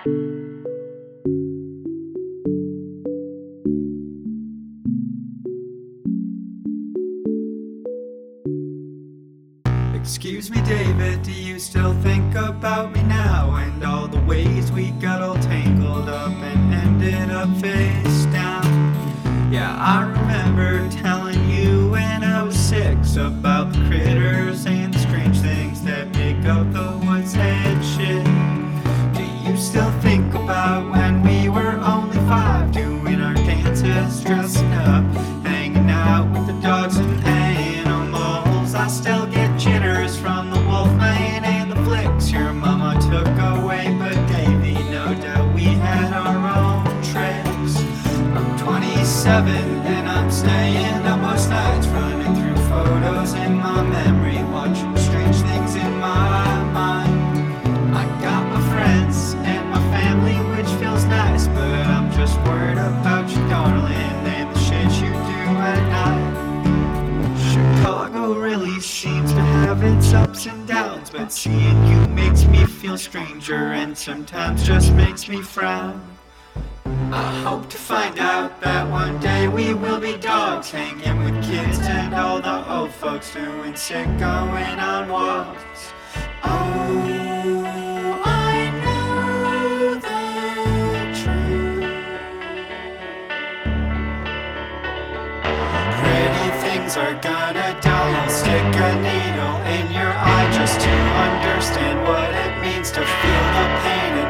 Excuse me, David, do you still think about me now? And all the ways we got all tangled up and ended up face down. Yeah, I remember telling you when I was 6 about the critters and the strange things that make up the woods and shit. Do you still think about when we were only 5, doing our dances, dressing up, hanging out with the dogs and animals? I still get jitters from the Wolfman and the flicks your mama took away, but Davey, no doubt we had our own tricks. I'm 27 and I'm staying up most nights, running through photos in my memory, watching strange things in my mind. I got my friends and my family, which feels nice, but I'm just worried about you, darling, and the shit you do at night. Chicago really seems to have its ups and downs, but seeing you makes me feel stranger and sometimes just makes me frown. I hope to find out that one day we will be dogs, hanging with kids and all the old folks doing sick, going on walks. Oh, I know the truth. Pretty things are gonna die. I'll stick a needle in your eye just to understand what it means to feel the pain.